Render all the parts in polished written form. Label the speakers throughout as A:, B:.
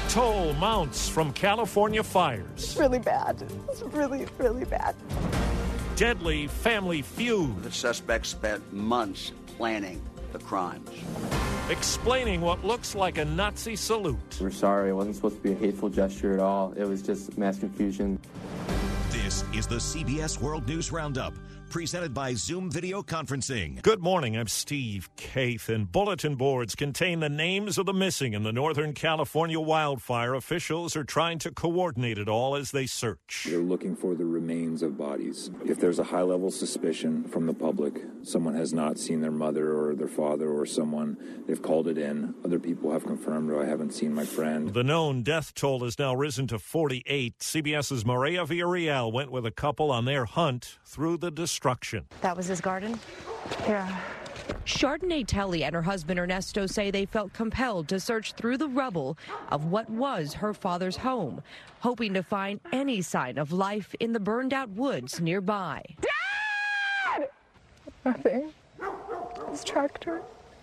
A: Toll mounts from California fires.
B: It's really bad. It's really, really bad.
A: Deadly family feud.
C: The suspect spent months planning the crimes.
A: Explaining what looks like a Nazi salute.
D: We're sorry, it wasn't supposed to be a hateful gesture at all. It was just mass confusion.
E: This is the CBS World News Roundup, presented by Zoom Video Conferencing.
A: Good morning, I'm Steve Kaith, and bulletin boards contain the names of the missing in the Northern California wildfire. Officials are trying to coordinate it all as they search.
F: They're looking for the remains of bodies. If there's a high-level suspicion from the public, someone has not seen their mother or their father or someone, they've called it in. Other people have confirmed, or I haven't seen my friend.
A: The known death toll has now risen to 48. CBS's Maria Villarreal went with a couple on their hunt through the destruction.
G: That was his garden?
B: Yeah.
G: Chardonnay Telly and her husband Ernesto say they felt compelled to search through the rubble of what was her father's home, hoping to find any sign of life in the burned-out woods nearby.
B: Dad! Nothing. His tractor.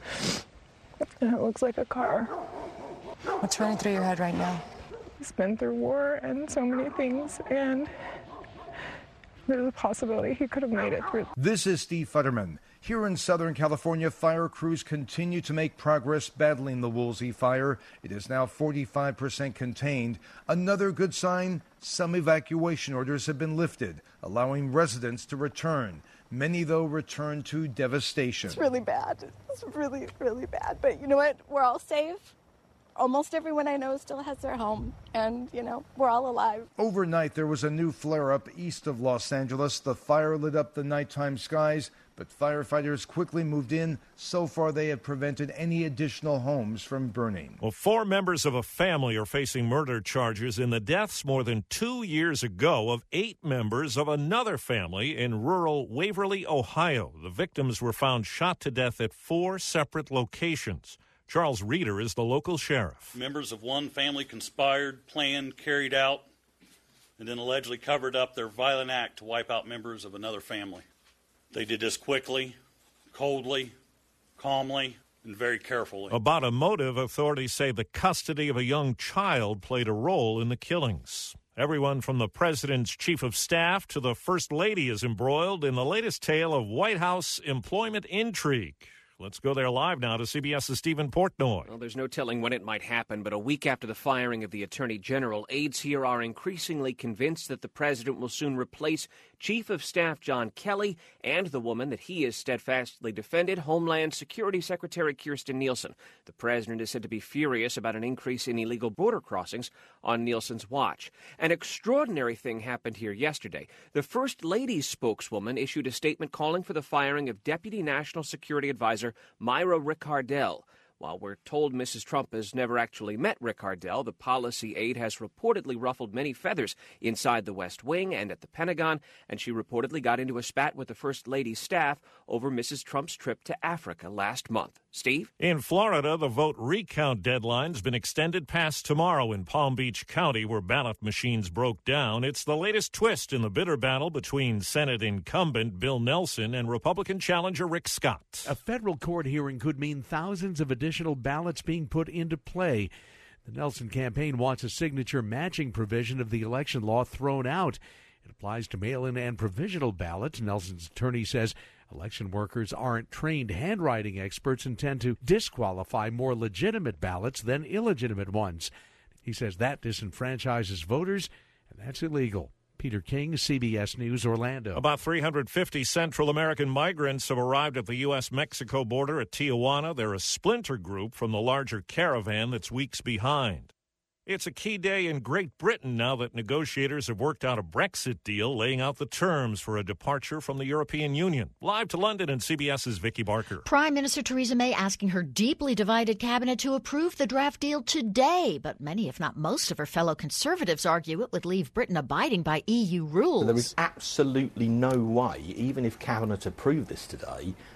B: And it looks like a car.
G: What's running through your head right now?
B: He's been through war and so many things, and there's a possibility he could have made it through.
H: This is Steve Futterman. Here in Southern California, fire crews continue to make progress battling the Woolsey fire. It is now 45% contained. Another good sign, some evacuation orders have been lifted, allowing residents to return. Many, though, return to devastation.
B: It's really bad. It's really, really bad. But you know what? We're all safe. Almost everyone I know still has their home, and, we're all alive.
H: Overnight, there was a new flare-up east of Los Angeles. The fire lit up the nighttime skies, but firefighters quickly moved in. So far, they have prevented any additional homes from burning.
A: Well, 4 members of a family are facing murder charges in the deaths more than 2 years ago of 8 members of another family in rural Waverly, Ohio. The victims were found shot to death at 4 separate locations. Charles Reeder is the local sheriff.
I: Members of one family conspired, planned, carried out, and then allegedly covered up their violent act to wipe out members of another family. They did this quickly, coldly, calmly, and very carefully.
A: About a motive, authorities say the custody of a young child played a role in the killings. Everyone from the president's chief of staff to the first lady is embroiled in the latest tale of White House employment intrigue. Let's go there live now to CBS's Stephen Portnoy.
J: Well, there's no telling when it might happen, but a week after the firing of the Attorney General, aides here are increasingly convinced that the president will soon replace Chief of Staff John Kelly and the woman that he has steadfastly defended, Homeland Security Secretary Kirstjen Nielsen. The president is said to be furious about an increase in illegal border crossings on Nielsen's watch. An extraordinary thing happened here yesterday. The First Lady's spokeswoman issued a statement calling for the firing of Deputy National Security Advisor Myra Ricardel. While we're told Mrs. Trump has never actually met Ricardel, the policy aide has reportedly ruffled many feathers inside the West Wing and at the Pentagon, and she reportedly got into a spat with the First Lady's staff over Mrs. Trump's trip to Africa last month. Steve?
A: In Florida, the vote recount deadline's been extended past tomorrow in Palm Beach County, where ballot machines broke down. It's the latest twist in the bitter battle between Senate incumbent Bill Nelson and Republican challenger Rick Scott.
K: A federal court hearing could mean thousands of additional ballots being put into play. The Nelson campaign wants a signature matching provision of the election law thrown out. It applies to mail-in and provisional ballots. Nelson's attorney says election workers aren't trained handwriting experts and tend to disqualify more legitimate ballots than illegitimate ones. He says that disenfranchises voters, and that's illegal. Peter King, CBS News, Orlando.
A: About 350 Central American migrants have arrived at the U.S.-Mexico border at Tijuana. They're a splinter group from the larger caravan that's weeks behind. It's a key day in Great Britain now that negotiators have worked out a Brexit deal laying out the terms for a departure from the European Union. Live to London and CBS's Vicky Barker.
L: Prime Minister Theresa May asking her deeply divided cabinet to approve the draft deal today. But many, if not most, of her fellow Conservatives argue it would leave Britain abiding by EU rules.
M: There is absolutely no way, even if cabinet approved this today,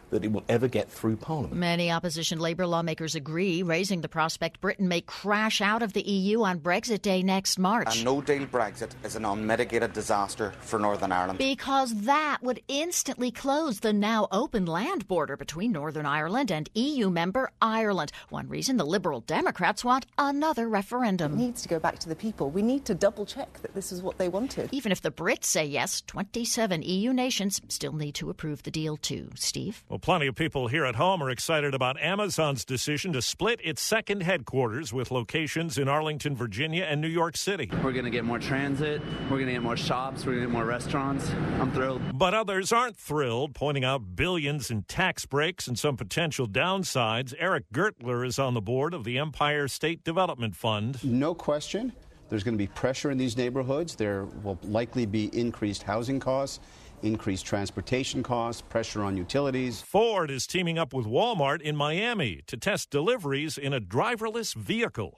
M: that it will ever get through Parliament.
L: Many opposition Labour lawmakers agree, raising the prospect Britain may crash out of the EU on Brexit Day next March.
N: A no-deal Brexit is an unmitigated disaster for Northern Ireland.
L: Because that would instantly close the now open land border between Northern Ireland and EU member Ireland. One reason the Liberal Democrats want another referendum.
O: It needs to go back to the people. We need to double-check that this is what they wanted.
L: Even if the Brits say yes, 27 EU nations still need to approve the deal too. Steve?
A: Well, plenty of people here at home are excited about Amazon's decision to split its second headquarters with locations in Arlington, Virginia and New York City.
P: We're going to get more transit. We're going to get more shops. We're going to get more restaurants. I'm thrilled.
A: But others aren't thrilled, pointing out billions in tax breaks and some potential downsides. Eric Gertler is on the board of the Empire State Development Fund.
Q: No question, there's going to be pressure in these neighborhoods. There will likely be increased housing costs, increased transportation costs, pressure on utilities.
A: Ford is teaming up with Walmart in Miami to test deliveries in a driverless vehicle.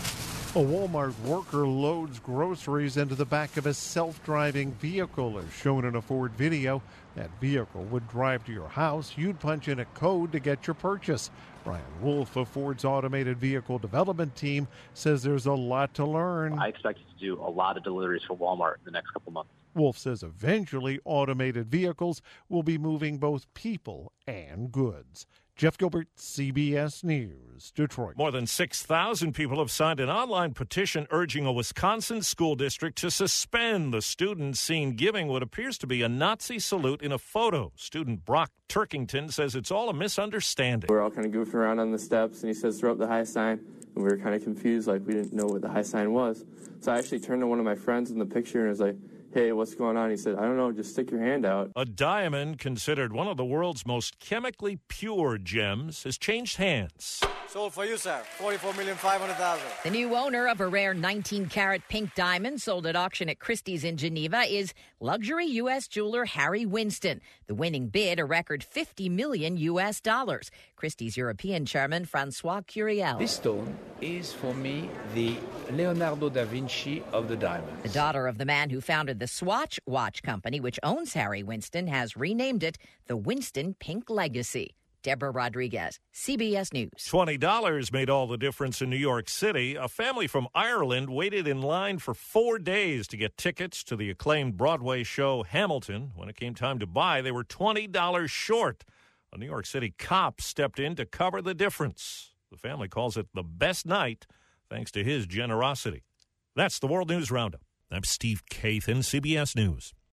R: A Walmart worker loads groceries into the back of a self-driving vehicle, as shown in a Ford video. That vehicle would drive to your house. You'd punch in a code to get your purchase. Brian Wolf of Ford's automated vehicle development team says there's a lot to learn.
S: I expect to do a lot of deliveries for Walmart in the next couple months.
R: Wolf says eventually automated vehicles will be moving both people and goods. Jeff Gilbert, CBS News, Detroit.
A: More than 6,000 people have signed an online petition urging a Wisconsin school district to suspend the student seen giving what appears to be a Nazi salute in a photo. Student Brock Turkington says it's all a misunderstanding.
D: We're all kind of goofing around on the steps, and he says, throw up the high sign. And we were kind of confused, like we didn't know what the high sign was. So I actually turned to one of my friends in the picture and was like, hey, what's going on? He said, I don't know, just stick your hand out.
A: A diamond considered one of the world's most chemically pure gems has changed hands.
T: Sold for you, sir. $44,500,000.
U: The new owner of a rare 19-carat pink diamond sold at auction at Christie's in Geneva is luxury U.S. jeweler Harry Winston. The winning bid, a record $50 million. Christie's European chairman Francois Curiel.
V: This stone is, for me, the Leonardo da Vinci of the diamonds.
U: The daughter of the man who founded the Swatch watch company, which owns Harry Winston, has renamed it the Winston Pink Legacy. Deborah Rodriguez, CBS News.
A: $20 made all the difference in New York City. A family from Ireland waited in line for 4 days to get tickets to the acclaimed Broadway show Hamilton. When it came time to buy, they were $20 short. A New York City cop stepped in to cover the difference. The family calls it the best night, thanks to his generosity. That's the World News Roundup. I'm Steve Kathan, CBS News.